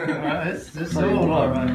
It's all right.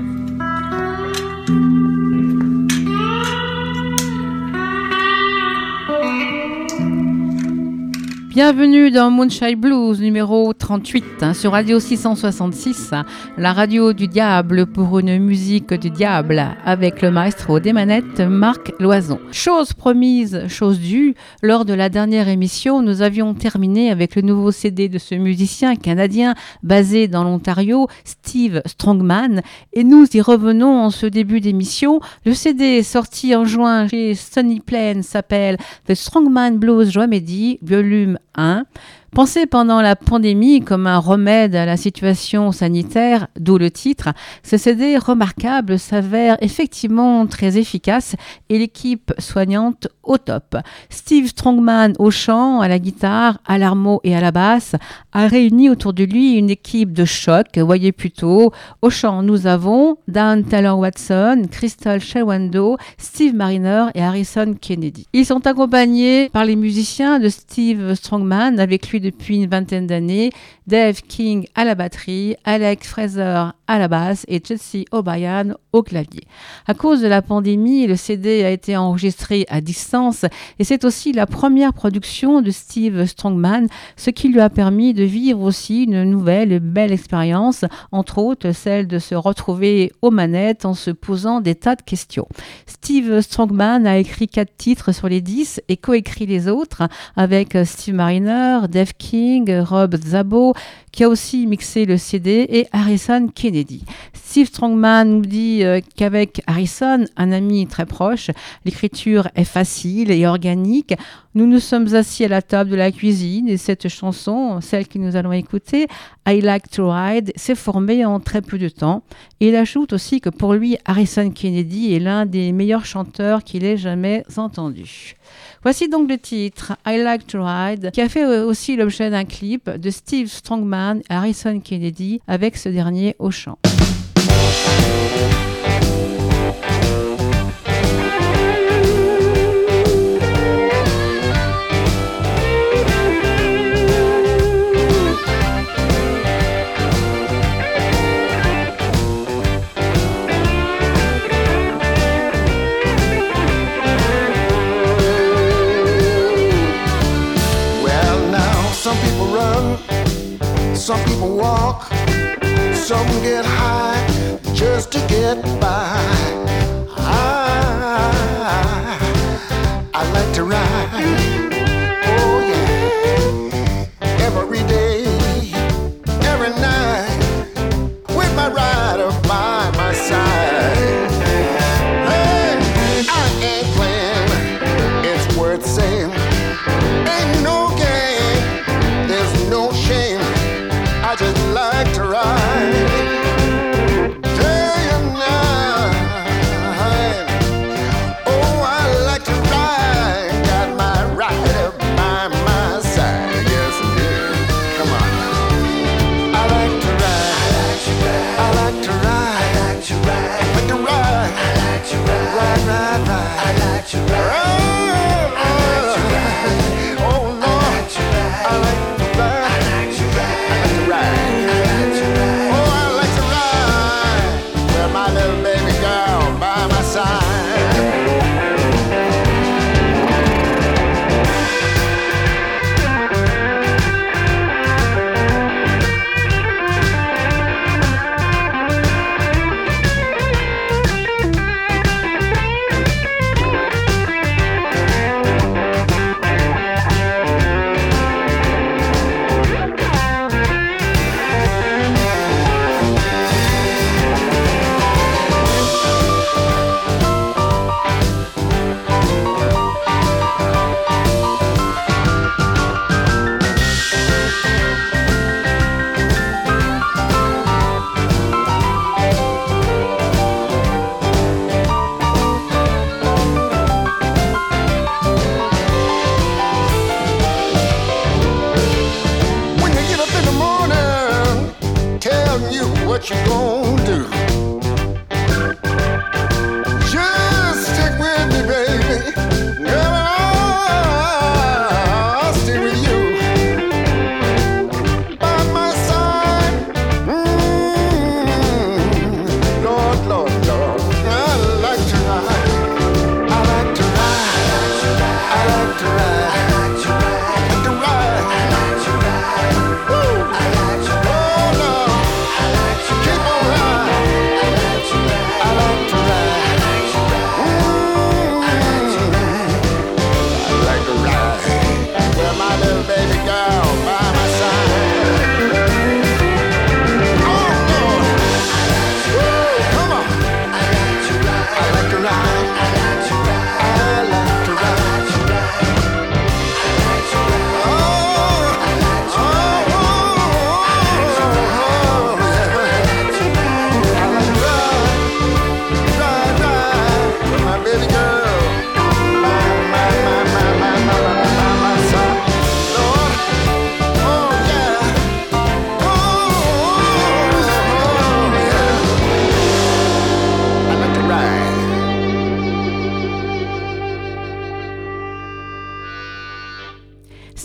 Bienvenue dans Moonshine Blues numéro 38 sur Radio 666, la radio du diable pour une musique du diable avec le maestro des manettes Marc Loison. Chose promise, chose due, lors de la dernière émission, nous avions terminé avec le nouveau CD de ce musicien canadien basé dans l'Ontario, Steve Strongman, et nous y revenons en ce début d'émission. Le CD sorti en juin chez Stony Plain s'appelle The Strongman Blues Remedy, volume 1. Pensé pendant la pandémie comme un remède à la situation sanitaire, d'où le titre, ce CD remarquable s'avère effectivement très efficace et l'équipe soignante au top. Steve Strongman au chant, à la guitare, à l'armo et à la basse a réuni autour de lui une équipe de choc. Voyez plutôt, au chant nous avons Dan Taylor-Watson, Crystal Shawando, Steve Mariner et Harrison Kennedy. Ils sont accompagnés par les musiciens de Steve Strongman avec lui depuis une vingtaine d'années, Dave King à la batterie, Alex Fraser à la basse et Jesse O'Brien au clavier. À cause de la pandémie, le CD a été enregistré à distance et c'est aussi la première production de Steve Strongman, ce qui lui a permis de vivre aussi une nouvelle belle expérience, entre autres celle de se retrouver aux manettes en se posant des tas de questions. Steve Strongman a écrit 4 titres sur les 10 et coécrit les autres avec Steve Mariner, Dave King, Rob Szabo, qui a aussi mixé le CD, et Harrison Kennedy. Steve Strongman nous dit qu'avec Harrison, un ami très proche, l'écriture est facile et organique. Nous nous sommes assis à la table de la cuisine et cette chanson, celle que nous allons écouter, I Like to Ride, s'est formée en très peu de temps. Et il ajoute aussi que pour lui, Harrison Kennedy est l'un des meilleurs chanteurs qu'il ait jamais entendu. Voici donc le titre I Like to Ride, qui a fait aussi l'objet d'un clip de Steve Strongman et Harrison Kennedy avec ce dernier au chant. Some people walk, some get high just to get by. I like to ride, oh yeah, every day, every night, with my rider by my side. Hey, I ain't playing, it's worth saying, ain't no game, there's no shame. I just like to ride day and night. Oh, I like to ride. Got my rider by my side. Yes, indeed. Come on. I like to ride. I like to ride. I like to ride. I like to ride. I like to ride. Ride, ride, ride. I like to ride. I like to ride. Oh Lord, I like to ride. I like to ride. What you gonna do? Just stick with me, baby. Girl, I'll stick with you. By my side,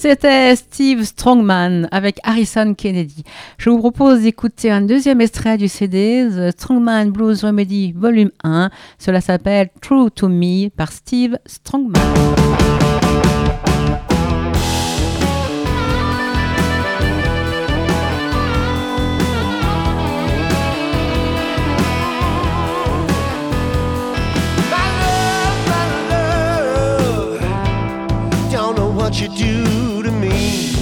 C'était Steve Strongman avec Harrison Kennedy. Je vous propose d'écouter un deuxième extrait du CD, The Strongman Blues Remedy Volume 1. Cela s'appelle True to Me par Steve Strongman. What you do to me.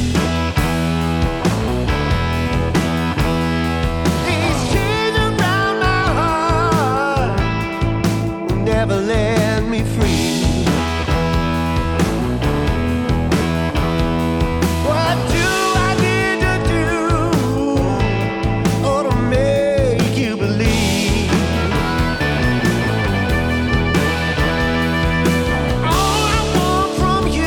These chains around my heart will never let me free. What do I need to do or to make you believe? All I want from you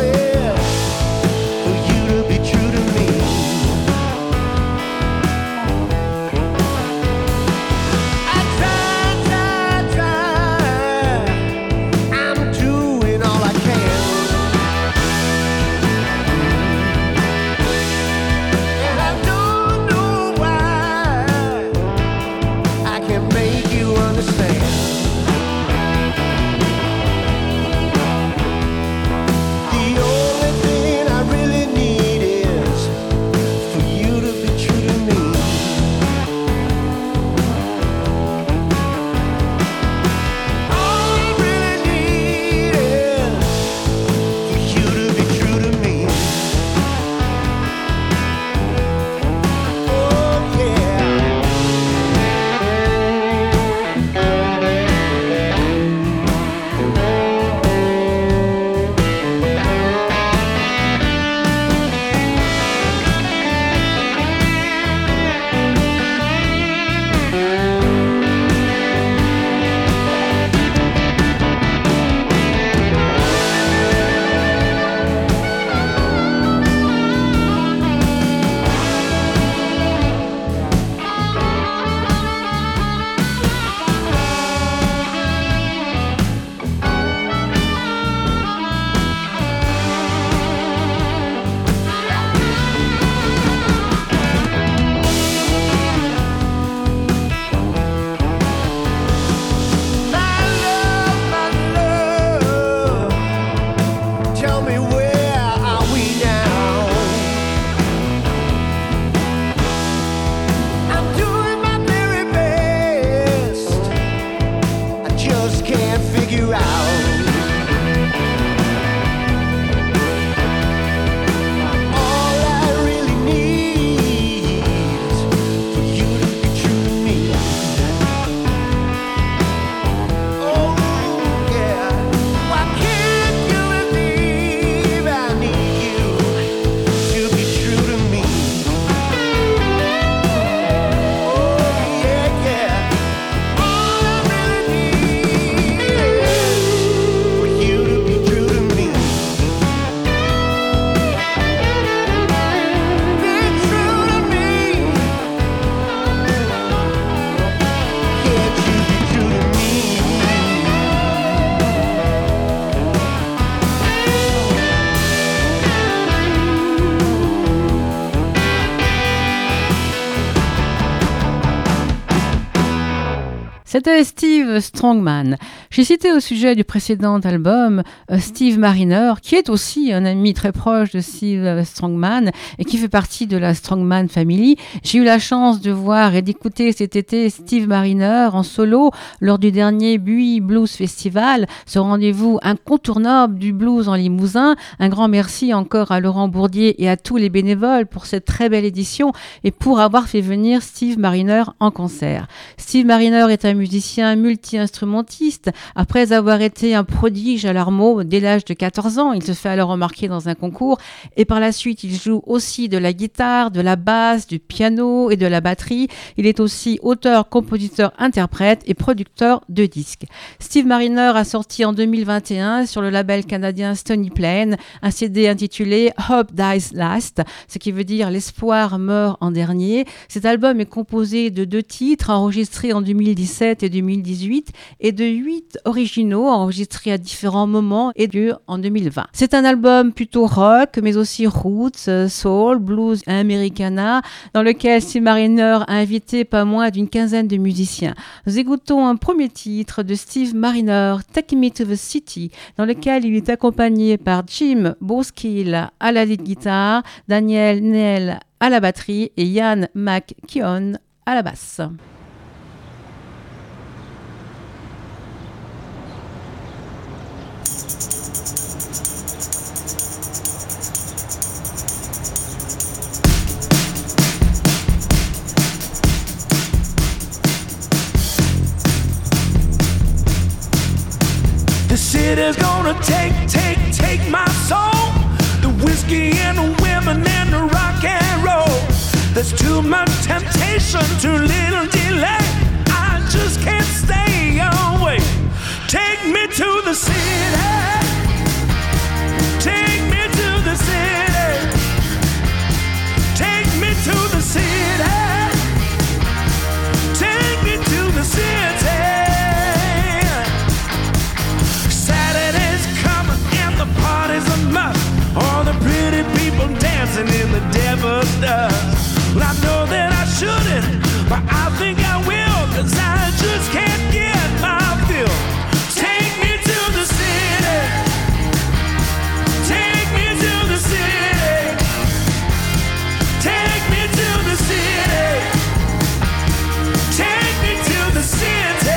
C'était Steve Strongman. J'ai cité au sujet du précédent album Steve Mariner, qui est aussi un ami très proche de Steve Strongman et qui fait partie de la Strongman Family. J'ai eu la chance de voir et d'écouter cet été Steve Mariner en solo lors du dernier Buis Blues Festival, ce rendez-vous incontournable du blues en Limousin. Un grand merci encore à Laurent Bourdier et à tous les bénévoles pour cette très belle édition et pour avoir fait venir Steve Mariner en concert. Steve Mariner est un musicien multi-instrumentiste. Après avoir été un prodige à l'harmo dès l'âge de 14 ans, il se fait alors remarquer dans un concours et par la suite il joue aussi de la guitare, de la basse, du piano et de la batterie. Il est aussi auteur, compositeur, interprète et producteur de disques. Steve Mariner a sorti en 2021 sur le label canadien Stony Plain un CD intitulé Hope Dies Last, ce qui veut dire l'espoir meurt en dernier. Cet album est composé de 2 titres enregistrés en 2017 2017 et 2018 et de 8 originaux enregistrés à différents moments et en 2020. C'est un album plutôt rock, mais aussi roots, soul, blues et americana, dans lequel Steve Mariner a invité pas moins d'une quinzaine de musiciens. Nous écoutons un premier titre de Steve Mariner, Take Me to the City, dans lequel il est accompagné par Jim Bowskill à la lead guitare, Daniel Neal à la batterie et Ian McKeown à la basse. The city's gonna take my soul. The whiskey and the women and the rock and roll. There's too much temptation, too little delay. I just can't stay away. Take me to the city. Take me to the city. Take me to the city. Take me to the city. Saturday's coming and the party's a must. All the pretty people dancing in the devil's dust. Well, I know that I shouldn't, but I think I will, 'cause I just can't get my fill. Take me to the city. Take me to the city. Take me to the city. Take me to the city.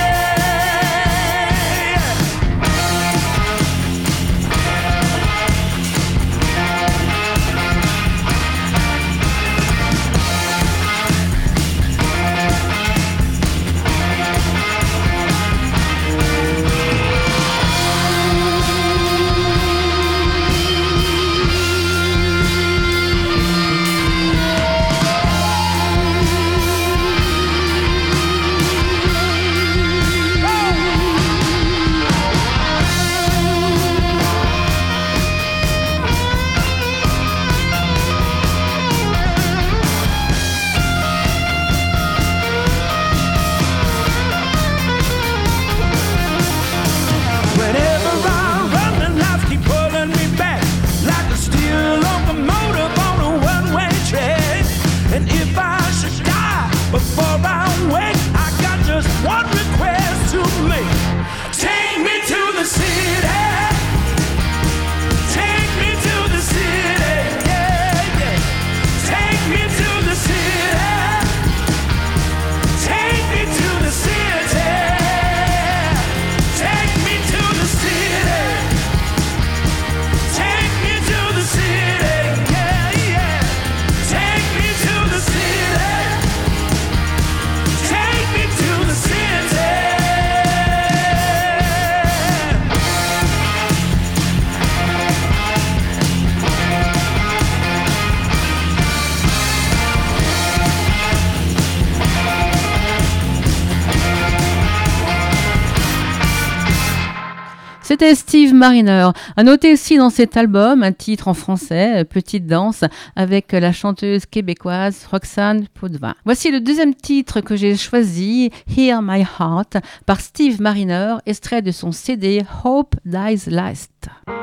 C'était Steve Mariner. À noter aussi dans cet album un titre en français, Petite danse, avec la chanteuse québécoise Roxane Potvin. Voici le deuxième titre que j'ai choisi, Hear My Heart, par Steve Mariner, extrait de son CD Hope Dies Last.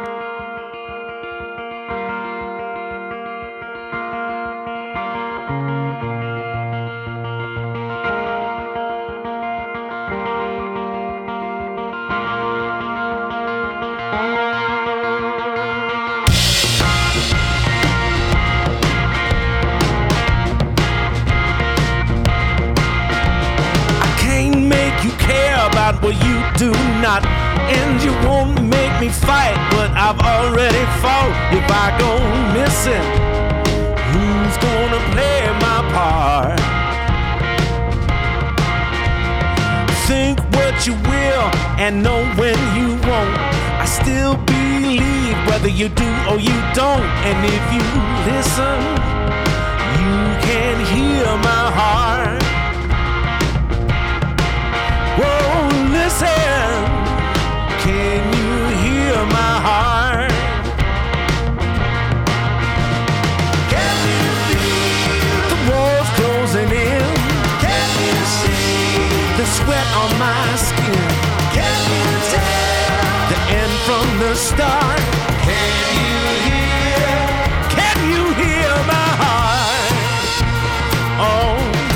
Well, you do not, and you won't make me fight what I've already fought. If I go missing, who's gonna play my part? Think what you will and know when you won't. I still believe whether you do or you don't. And if you listen, you can hear my heart. Whoa, listen, can you hear my heart? Can you feel the walls closing in? Can you see the sweat on my skin. Can you tell the end from the start? Can you hear my heart? Oh.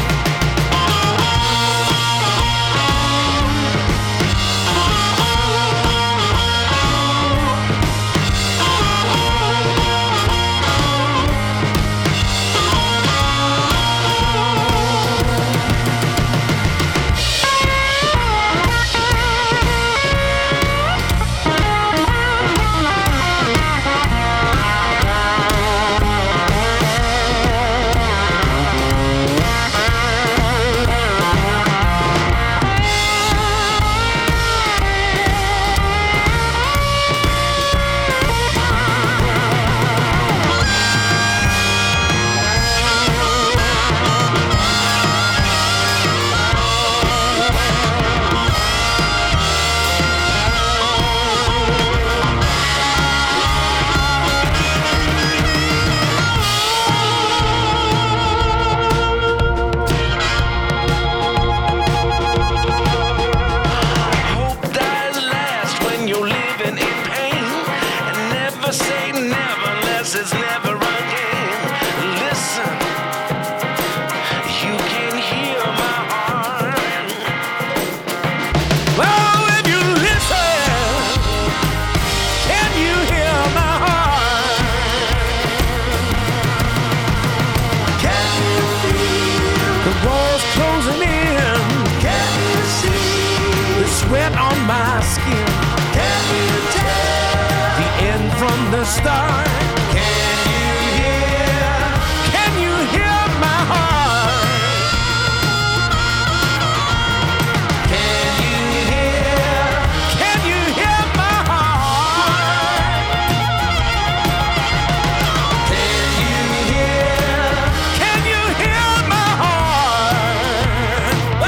Start. Can you hear my heart? Can you hear my heart? Can you hear my heart? Oh.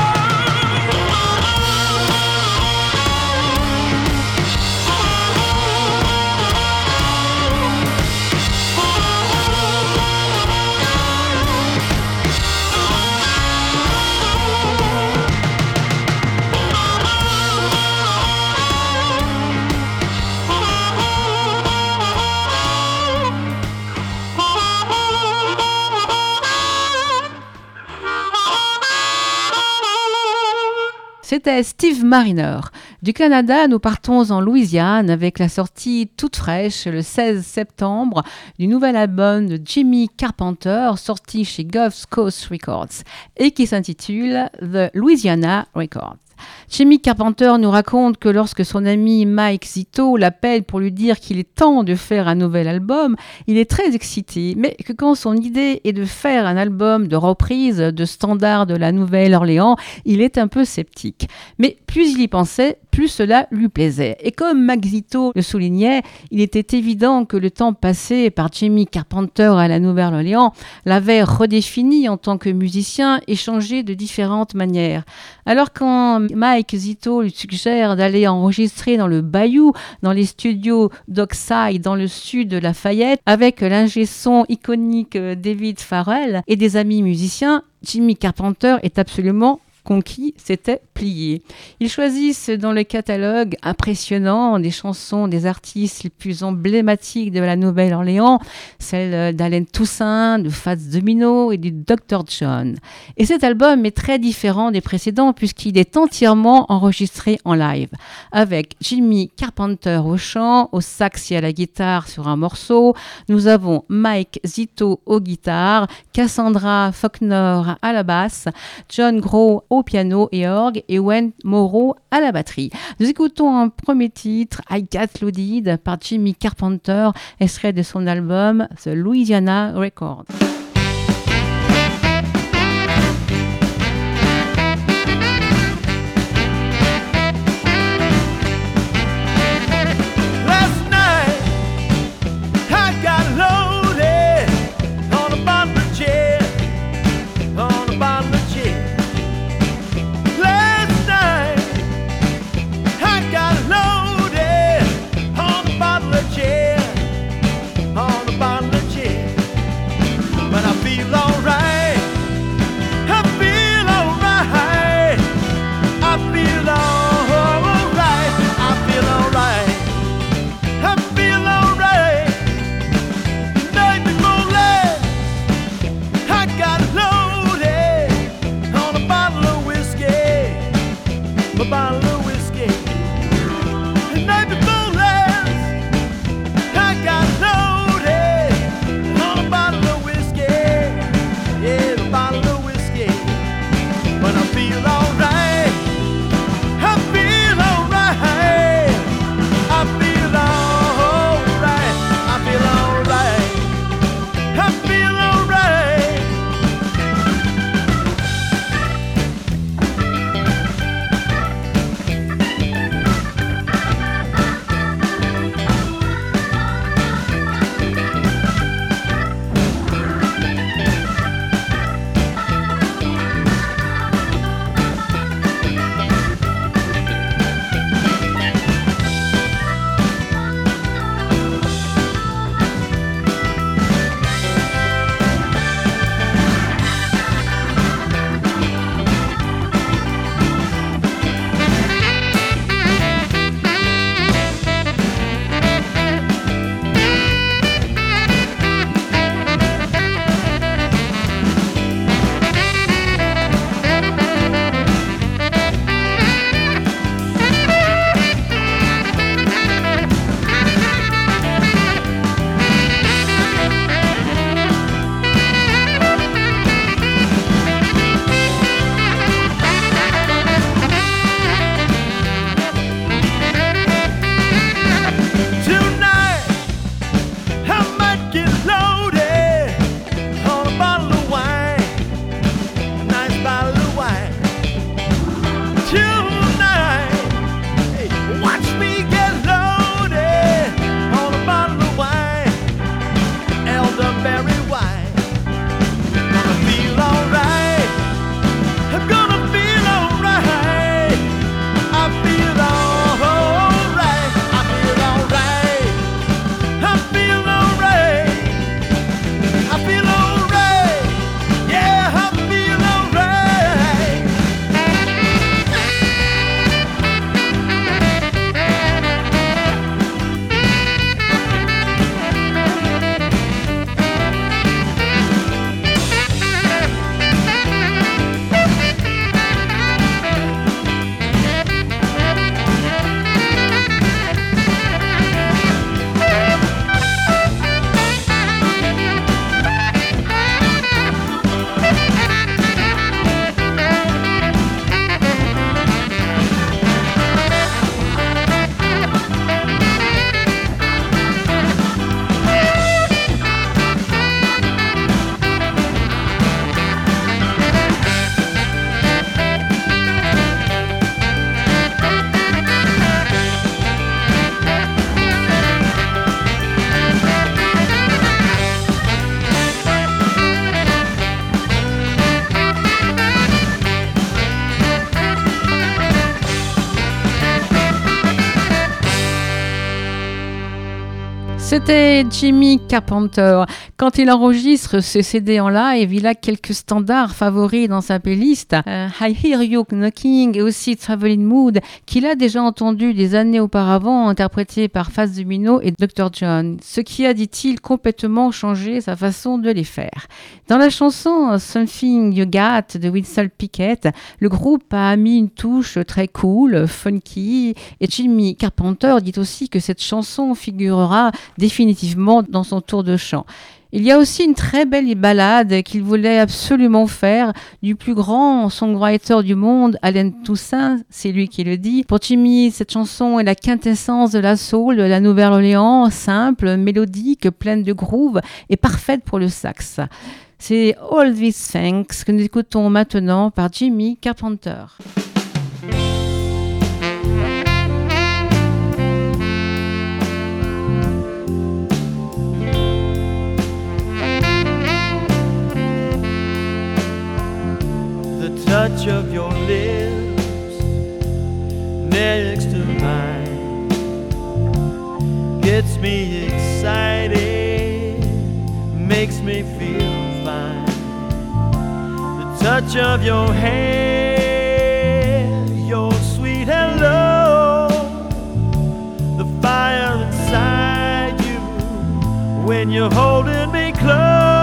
C'était Steve Mariner. Du Canada, nous partons en Louisiane avec la sortie toute fraîche le 16 septembre du nouvel album de Jimmy Carpenter sorti chez Gulf Coast Records et qui s'intitule The Louisiana Records. Jimmy Carpenter nous raconte que lorsque son ami Mike Zito l'appelle pour lui dire qu'il est temps de faire un nouvel album, il est très excité, mais que quand son idée est de faire un album de reprise de standards de la Nouvelle-Orléans, il est un peu sceptique. Mais plus il y pensait, plus cela lui plaisait. Et comme Mike Zito le soulignait, il était évident que le temps passé par Jimmy Carpenter à la Nouvelle-Orléans l'avait redéfini en tant que musicien et changé de différentes manières. Alors quand Mike Zito lui suggère d'aller enregistrer dans le Bayou, dans les studios Dockside, dans le sud de Lafayette, avec l'ingé son iconique David Farrell et des amis musiciens, Jimmy Carpenter est absolument conquis, s'était plié. Ils choisissent dans le catalogue impressionnant des chansons des artistes les plus emblématiques de la Nouvelle-Orléans, celles d'Allen Toussaint, de Fats Domino et du Dr. John. Et cet album est très différent des précédents puisqu'il est entièrement enregistré en live, avec Jimmy Carpenter au chant, au sax et à la guitare sur un morceau. Nous avons Mike Zito aux guitares, Cassandra Faulkner à la basse, John Groh au piano et orgue et Wayne Morrow à la batterie. Nous écoutons un premier titre, I Got Loaded, par Jimmy Carpenter, extrait de son album The Louisiana Records. feel alright. I feel alright. I feel alright. I feel alright. I feel alright. C'était Jimmy Carpenter. Quand il enregistre ce CD en live, il a quelques standards favoris dans sa playlist. I Hear You Knocking et aussi Traveling Mood, qu'il a déjà entendu des années auparavant, interprété par Fats Domino et Dr. John, ce qui a, dit-il, complètement changé sa façon de les faire. Dans la chanson Something You Got de Wilson Pickett, le groupe a mis une touche très cool, funky, et Jimmy Carpenter dit aussi que cette chanson figurera définitivement dans son tour de chant. Il y a aussi une très belle ballade qu'il voulait absolument faire du plus grand songwriter du monde, Allen Toussaint, c'est lui qui le dit. Pour Jimmy, cette chanson est la quintessence de la soul de la Nouvelle-Orléans, simple, mélodique, pleine de groove et parfaite pour le sax. C'est All These Things que nous écoutons maintenant par Jimmy Carpenter. Touch of your lips next to mine gets me excited, makes me feel fine. The touch of your hand, your sweet hello, the fire inside you when you're holding me close.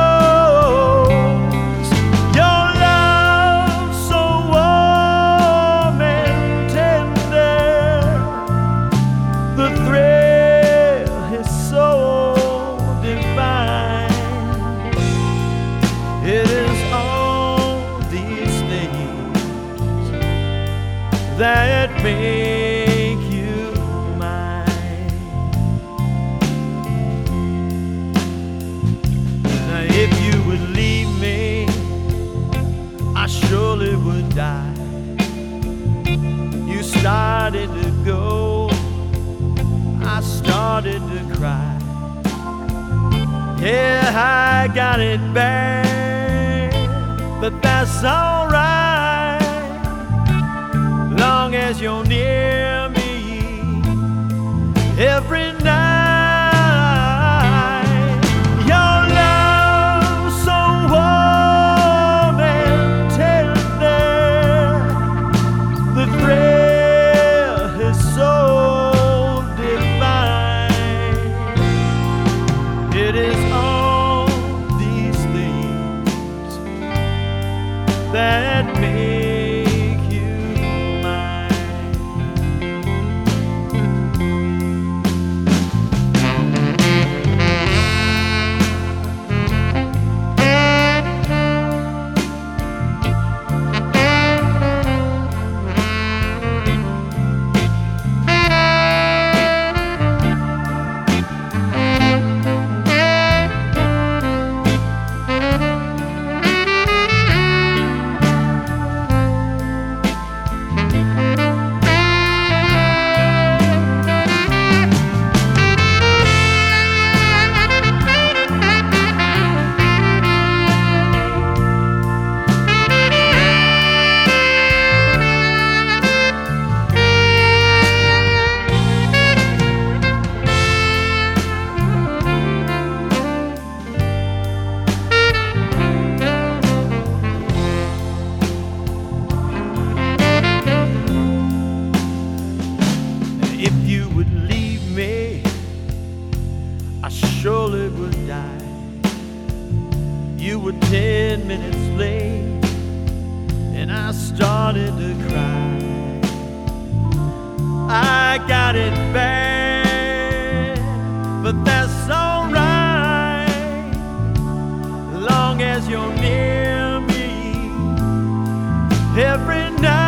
that make you mine. Now if you would leave me, I surely would die. You started to go, I started to cry. Yeah, I got it bad, but that's alright, long as you're near me every night. Your love so warm and tender, the thrill is so divine. It is all these things that make you mine. If you would leave me, I surely would die. You were 10 minutes late, and I started to cry. I got it bad, but that's alright, long as you're near me every night.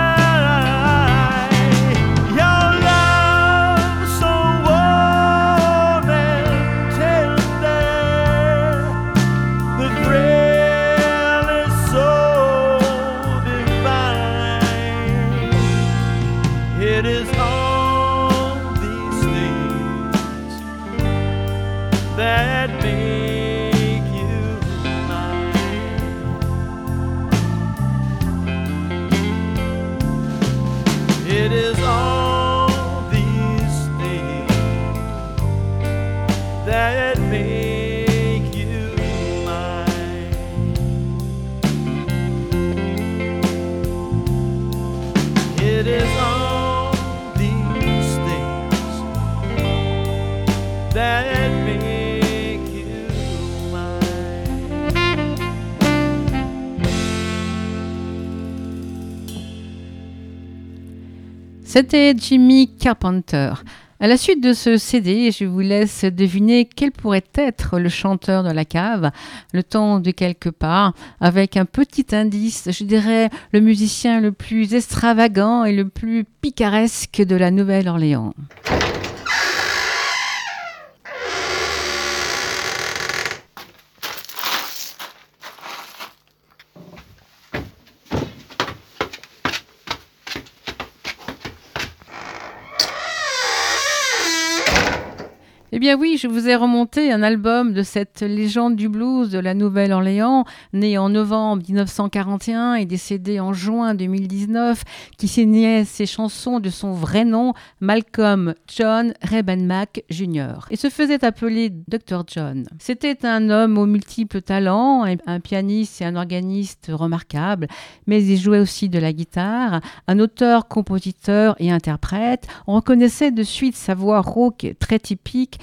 Your love so warm and tender, the thrill is so divine. It is all these things that make you mine. It is all these things that make you mine. It is all these things that make you mine. C'était Jimmy Carpenter. À la suite de ce CD, je vous laisse deviner quel pourrait être le chanteur de la cave, le temps de quelque part, avec un petit indice, je dirais le musicien le plus extravagant et le plus picaresque de la Nouvelle-Orléans. Eh bien oui, je vous ai remonté un album de cette légende du blues de la Nouvelle-Orléans, né en novembre 1941 et décédé en juin 2019, qui signait ses chansons de son vrai nom, Malcolm John Rebenmack Jr. et se faisait appeler Dr. John. C'était un homme aux multiples talents, un pianiste et un organiste remarquable, mais il jouait aussi de la guitare, un auteur, compositeur et interprète. On reconnaissait de suite sa voix rauque très typique,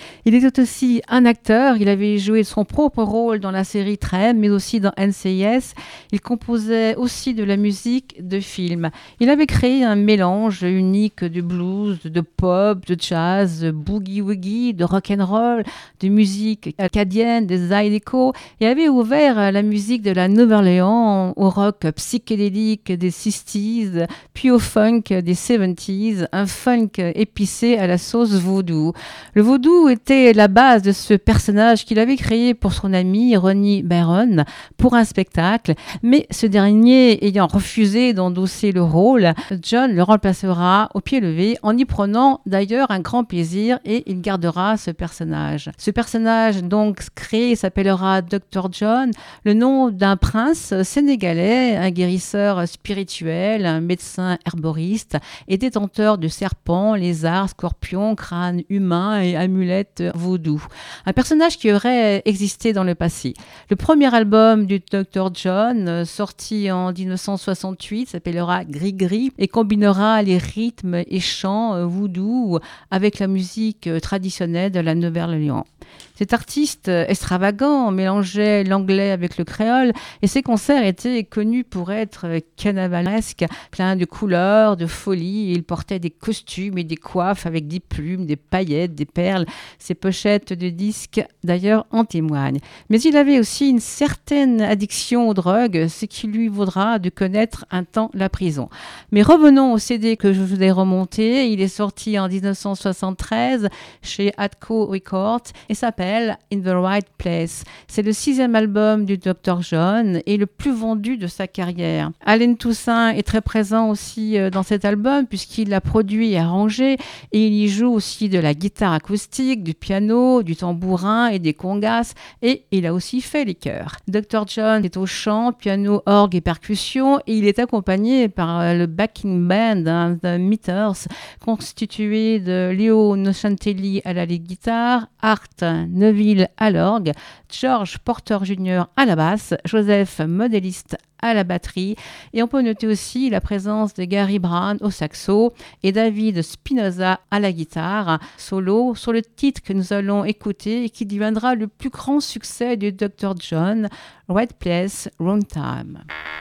Il était aussi un acteur, il avait joué son propre rôle dans la série Trem, mais aussi dans NCIS. Il composait aussi de la musique de films. Il avait créé un mélange unique de blues, de pop, de jazz, de boogie-woogie, de rock'n'roll, de musique acadienne, des zydeco, et avait ouvert la musique de la Nouvelle-Orléans au rock psychédélique des 60s, puis au funk des 70s, un funk épicé à la sauce vaudou. Le vaudou était la base de ce personnage qu'il avait créé pour son ami Ronnie Barron pour un spectacle, mais ce dernier ayant refusé d'endosser le rôle, John le remplacera au pied levé en y prenant d'ailleurs un grand plaisir et il gardera ce personnage. Ce personnage donc créé s'appellera Dr. John, le nom d'un prince sénégalais, un guérisseur spirituel, un médecin herboriste et détenteur de serpents, lézards, scorpions, crânes humains et amulettes vaudou. Un personnage qui aurait existé dans le passé. Le premier album du Dr. John, sorti en 1968, s'appellera Gris Gris et combinera les rythmes et chants voodoo avec la musique traditionnelle de la Nouvelle-Orléans. Cet artiste extravagant mélangeait l'anglais avec le créole et ses concerts étaient connus pour être carnavalesques, pleins de couleurs, de folie. Il portait des costumes et des coiffes avec des plumes, des paillettes, des perles. Ses pochettes de disques, d'ailleurs, en témoignent. Mais il avait aussi une certaine addiction aux drogues, ce qui lui vaudra de connaître un temps la prison. Mais revenons au CD que je vous ai remonté. Il est sorti en 1973 chez Atco Records et s'appelle In the Right Place. C'est le 6e album du Dr. John et le plus vendu de sa carrière. Allen Toussaint est très présent aussi dans cet album puisqu'il l'a produit et arrangé et il y joue aussi de la guitare acoustique, du piano, du tambourin et des congas et il a aussi fait les chœurs. Dr. John est au chant, piano, orgue et percussion et il est accompagné par le backing band The Meters constitué de Léo Nochantelli à la guitare, Art Neville à l'orgue, George Porter Jr. à la basse, Joseph Modéliste à la batterie et on peut noter aussi la présence de Gary Brown au saxo et David Spinoza à la guitare solo sur le titre que nous allons écouter et qui deviendra le plus grand succès du Dr. John, Right Place, Wrong Time.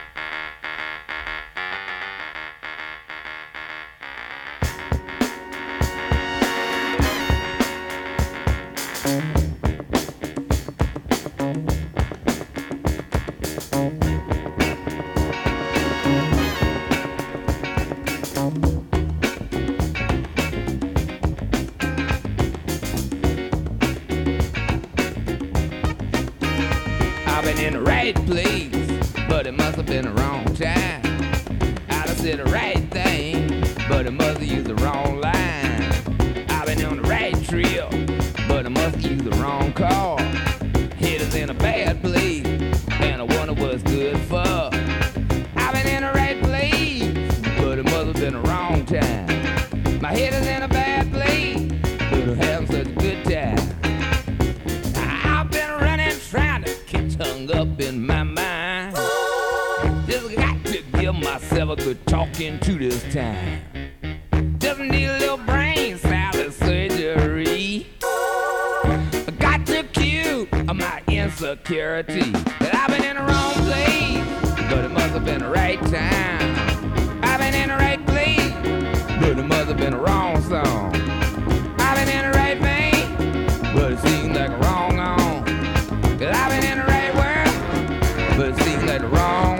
In the right place, but it must have been the wrong time. I'd have said the right thing, but it must have used the wrong line. I've been on the right trail, but I must have used the wrong car. Head is in a bad place, and I wonder what's good for. I've been in the right place, but it must have been the wrong time. My head is in a bad place, but I'm having such a good time. Hung up in my mind. Just got to give myself a good talking to this time. Just need a little brain salad surgery. I got to cure my insecurity. That I've been in the wrong place, but it must have been the right time. I've been in the right place, but it must have been the wrong song. I've been in the right vein, but it seems like a wrong on. Cause I've been in the right world, but it seems like wrong.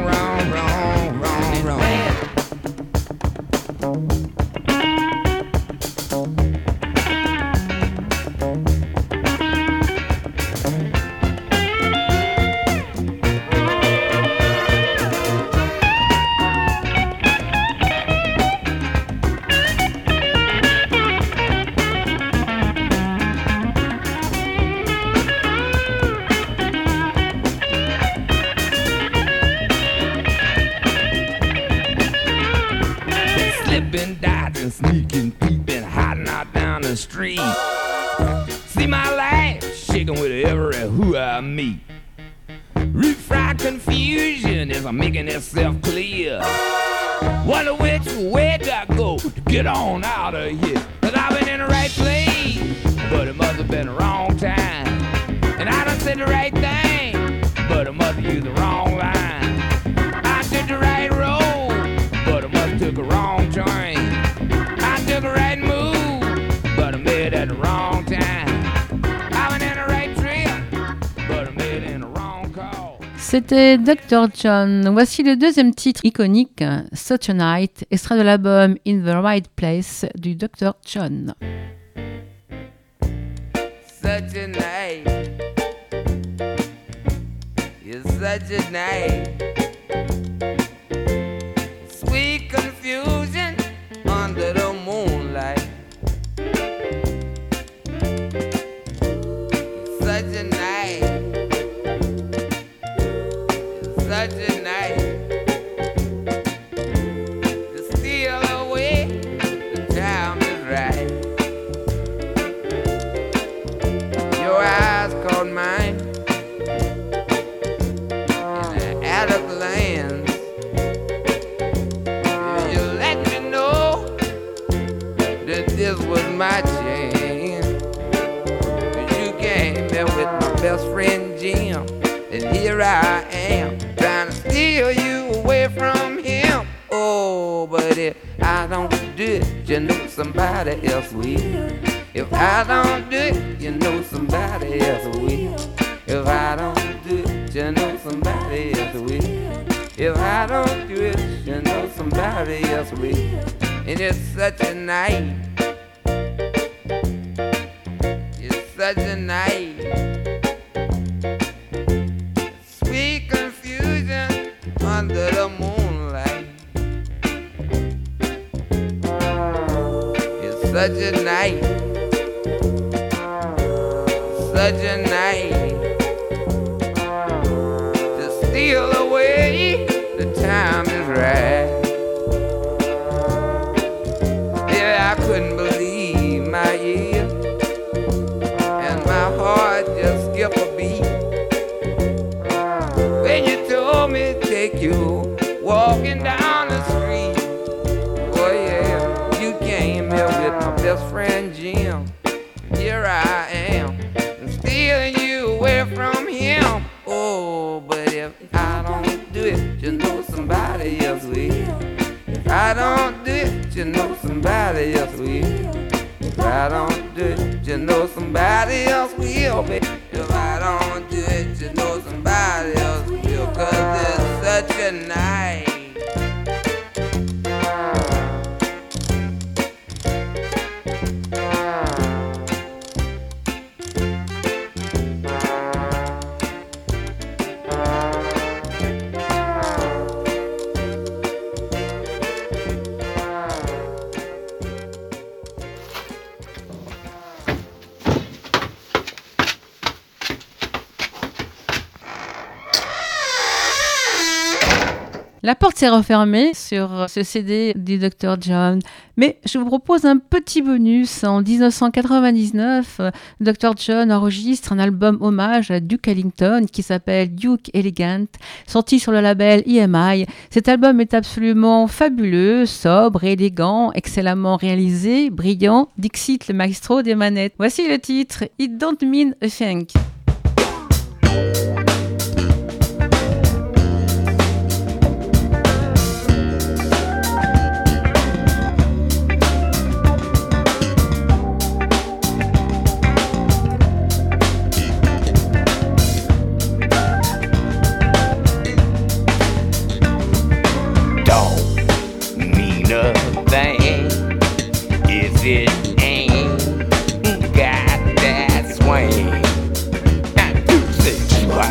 Sneaking, peeping, hiding out down the street. See my life shaking with every who I meet. Refried confusion is making itself clear. Wonder which way do I go to get on out of here? Cause I've been in the right place, but it must have been the wrong time. And I done said the right thing, but it must have used the wrong line. I took the right road, but I must have took a wrong turn. I took a right move, but I made it at the wrong time. I went in the right trail, but I made it in the wrong call. C'était Dr. John. Voici le deuxième titre iconique, Such a Night, extrait de l'album In the Right Place du Dr. John. Such a night, it's such a night. Sweet confusion under the moonlight. It's such a night, it's such a night. To steal away, the time is right. Your eyes caught mine in the attic lands. You let me know that this was my chance. You came there with my best friend Jim, and here I am trying to steal you away from him. Oh, but if I don't do it, you know somebody else will. If I don't do it, you know somebody else will. If I don't do it, you know somebody else will. If I don't do it, you know somebody else will. And it's such a night. It's such a night. Sweet confusion under the moonlight. It's such a night. Such a night to steal away, the time is right. Yeah, I couldn't believe my ears, and my heart just skipped a beat when you told me to take you walking down the street. Oh yeah, you came here with my best friend Jim. Here I am, stealing you away from him. Oh, but if I don't do it, you know somebody else will. If I don't do it, you know somebody else will. If I don't do it, you know somebody else will. If I don't do it, you know somebody else will. 'Cause it's such a night. La porte s'est refermée sur ce CD du Dr. John, mais je vous propose un petit bonus. En 1999, Dr. John enregistre un album hommage à Duke Ellington qui s'appelle Duke Elegant, sorti sur le label EMI. Cet album est absolument fabuleux, sobre, élégant, excellemment réalisé, brillant. Dixit, le maestro des manettes. Voici le titre, It Don't Mean a Thing. It ain't got that swing. I do say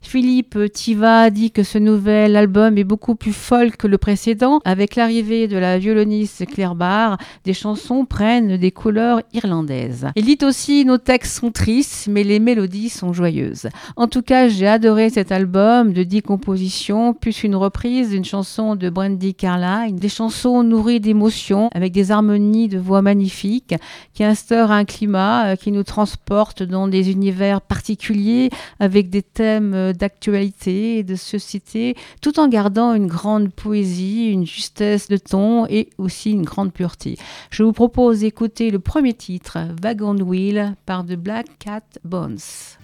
Philippe Tiva dit que ce nouvel album est beaucoup plus folk que le précédent. Avec l'arrivée de la violoniste Claire Barr, des chansons prennent des couleurs irlandaises. Il dit aussi « Nos textes sont tristes, mais les mélodies sont joyeuses ». En tout cas, j'ai adoré cet album de 10 compositions, plus une reprise d'une chanson de Brandi Carlile. Des chansons nourries d'émotions, avec des harmonies de voix magnifiques, qui instaurent un climat qui nous transporte dans des univers particuliers, avec des thèmes d'actualité et de société, tout en gardant une grande poésie, une justesse de ton et aussi une grande pureté. Je vous propose d'écouter le premier titre, Wagon Wheel, par The Black Cat Bones.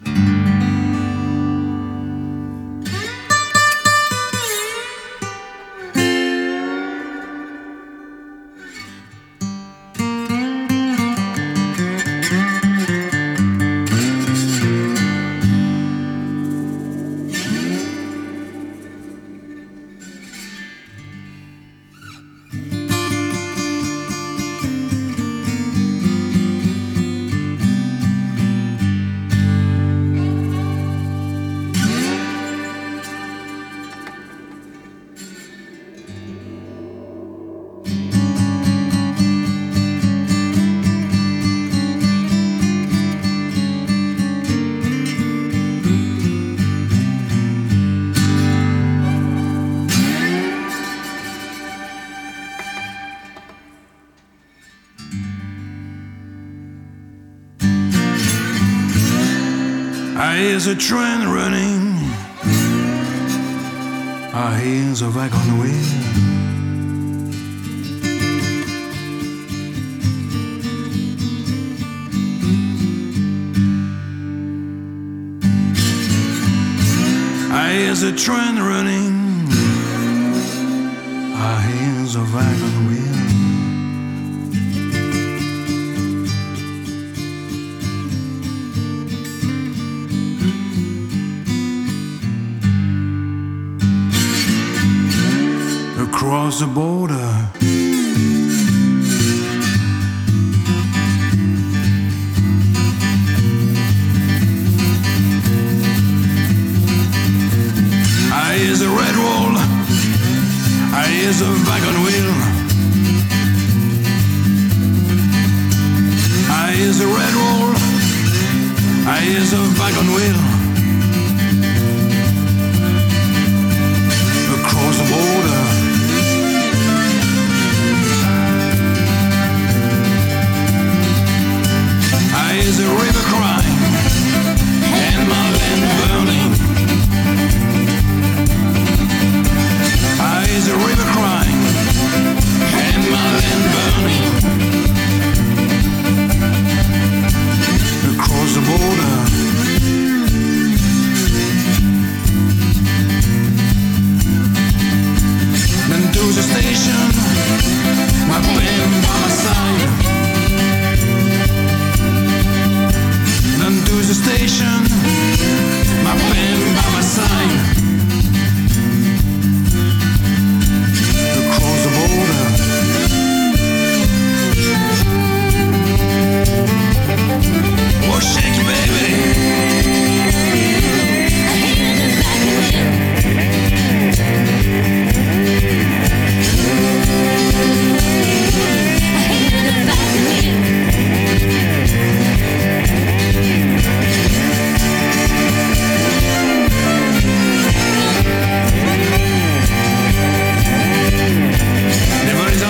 There's a train running, I hear the wagon wheel. I hear the train running, I hear the wagon wheel. Across the border, I hear the red wall, I hear the wagon wheel. I hear the red wall, I hear the wagon wheel. Across the border, I hear the river crying and my land burning. I hear the river crying and my land burning. Across the border, then to the station, my pen by my side. To the station, my pen by my side. Across the border, oh shake it, baby. There is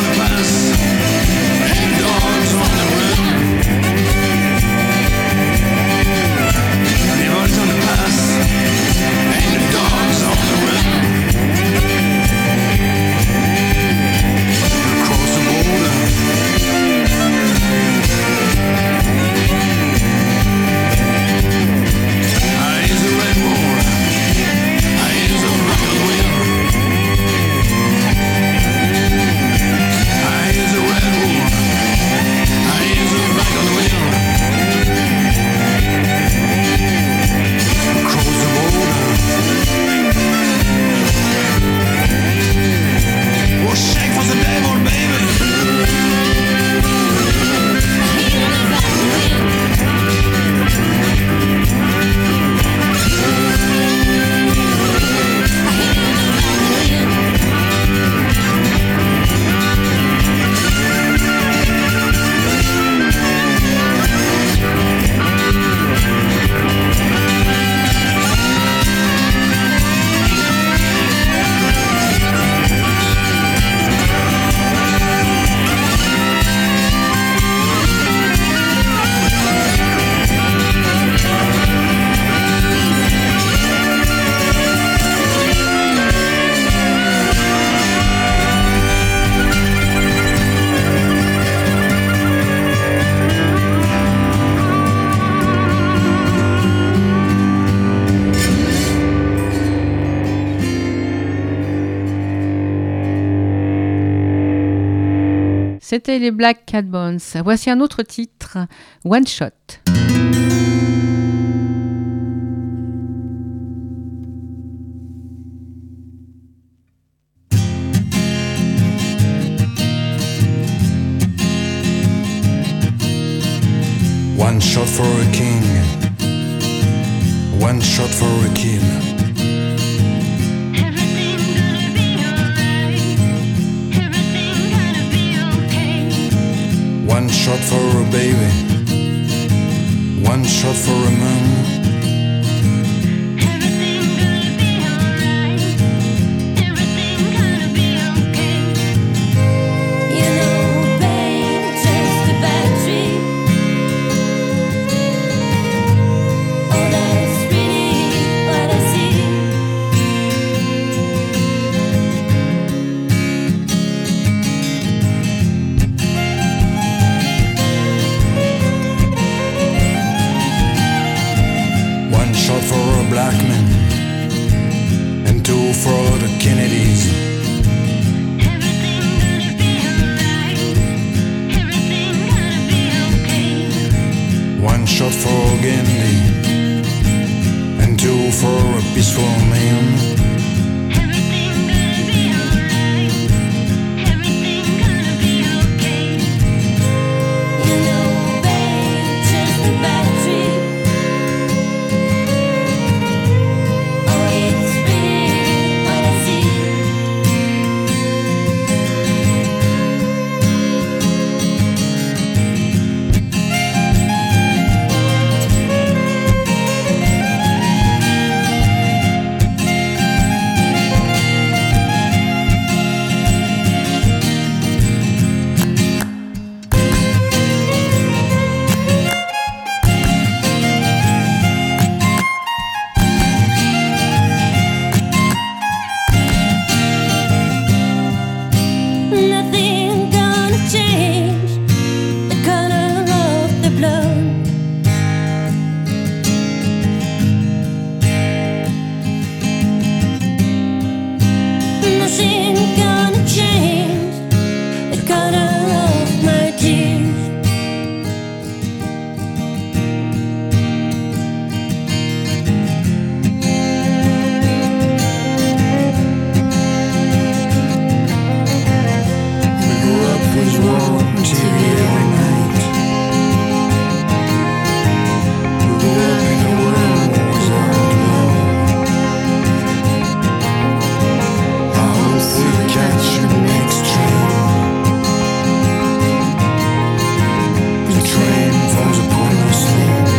C'était les Black Cat Bones. Voici un autre titre, One Shot. One shot for a king, one shot for a kill. Everything gonna be alright. Everything gonna be okay. One shot for a baby, one shot for a moon. Everything gonna be alright. Everything gonna be okay. You know, babe, just a bad dream. Oh, that's really what I see. One shot for a black man, and two for the Kennedys. Everything gonna be alright. Everything gonna be okay. One shot for Gandhi, and two for a peaceful man. Everything gonna be alright. Everything gonna be okay. You know, babe, just a bad dream. Oh, it's really what I see. Nothing gonna change the color of the blood. Nothing gonna change the color of my tears. We grew up with war on TV every night. We grew up in a world without love. I hope we catch the next train. The train for the promised land.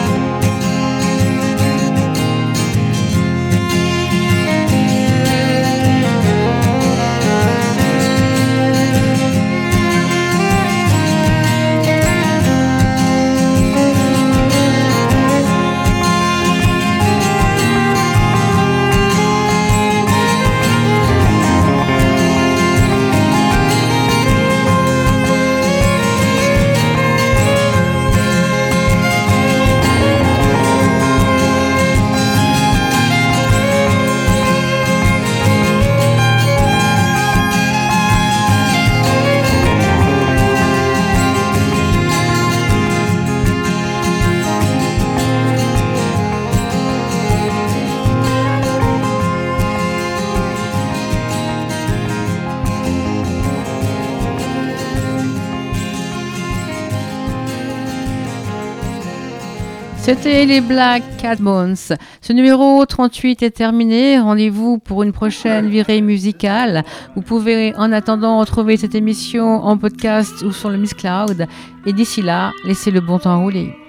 C'était les Black Cat Bones. Ce numéro 38 est terminé. Rendez-vous pour une prochaine virée musicale. Vous pouvez en attendant retrouver cette émission en podcast ou sur le Miss Cloud. Et d'ici là, laissez le bon temps rouler.